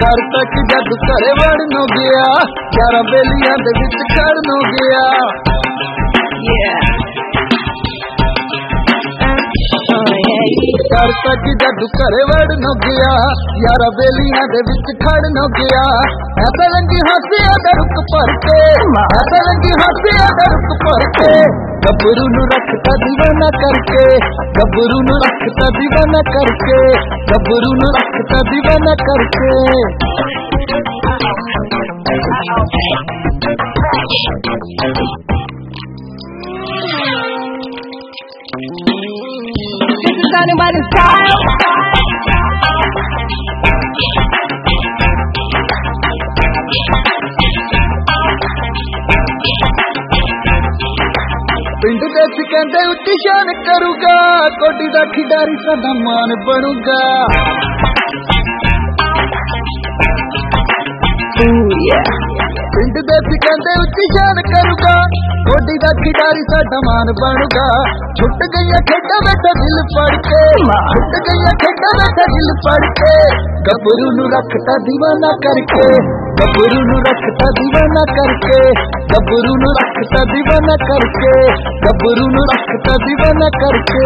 घर तक जद घरे वड़न हो गया, 11 बेलियां दे विच खड़न हो गया। घर तक जद घरे वड़न हो गया, 11 बेलियां दे विच खड़न हो गया। ऐसा लंगी हंसिया दा रुक भर के, ऐसा लंगी हंसिया दा रुक भर के, गबरू नू रखता दीवाना करके, गबरू नू रखता दीवाना करके, गबरू नू रखता दीवाना करके। This is anybody's style. पिंड दे कहंदे उत्ती शान करूगा, कोटी दा खिडारी साडा मान बनूगा। पिंड दे कहंदे उत्ती शान करूगा, कोटी दा खिडारी साडा मान बनूगा। छुट गईया खेडा बैठा दिल पड़ के, छुट गईया खेडा बैठा दिल पड़ के, गबरू नू रखता दीवाना करके, गबरू नू रखता दीवाना करके, गबरू नू रखता दीवाना करके, गबरू नू रखता दीवाना करके।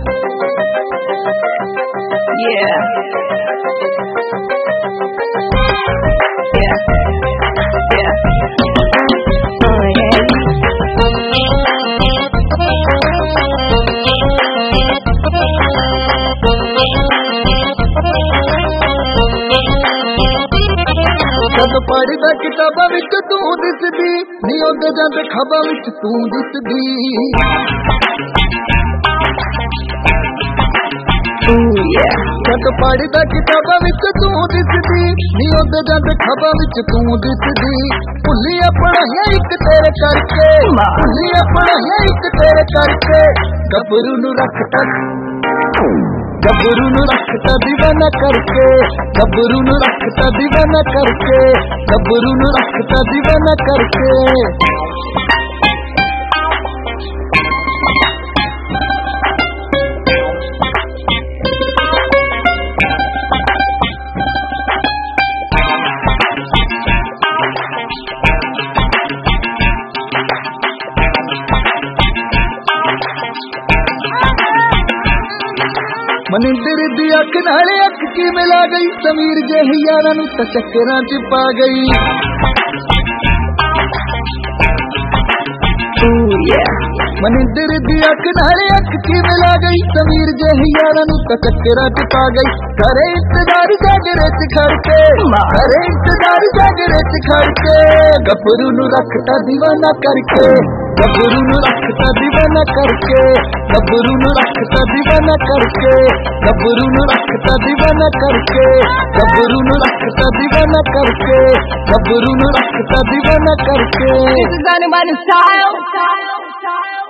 जद पढ़दा किताबां विच तू दिसदी, नी ओंदे जांदे खबां विच तू दिसदी। जद पढ़दा किताबां विच तू दिसदी, नी ओंदे जांदे खबां विच तू दिसदी। भुल्लियां पढ़ाइयां इक तेरे करके, भुल्लियां पढ़ाइयां इक तेरे करके, गबरू नू रखता, गबरू नू रखता दीवाना करके, गबरू नू रखता दीवाना करके, गबरू नू रखता दीवाना करके। मनिंदर दी अख नाले अख की मिला गई, समीर जेही यारां नू तां चक्करां च पा गई। मनिंदर दी अख नाले अख की मिला गई, समीर जेही यारां नू तां चक्करां च पा गई। करे इंतजार जागरे च खड़ के, करे इंतजार जागरे च खड़ के, गबरू नू रखता दीवाना करके, गबरू नू रखता दीवाना करके, गबरू नू रखता दीवाना करके, गबरू नू रखता दीवाना करके, गबरू नू रखता दीवाना करके, गबरू नू रखता दीवाना करके। This is anybody's style.